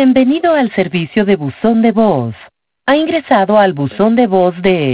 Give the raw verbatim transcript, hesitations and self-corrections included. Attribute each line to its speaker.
Speaker 1: Bienvenido al servicio de buzón de voz. Ha ingresado al buzón de voz de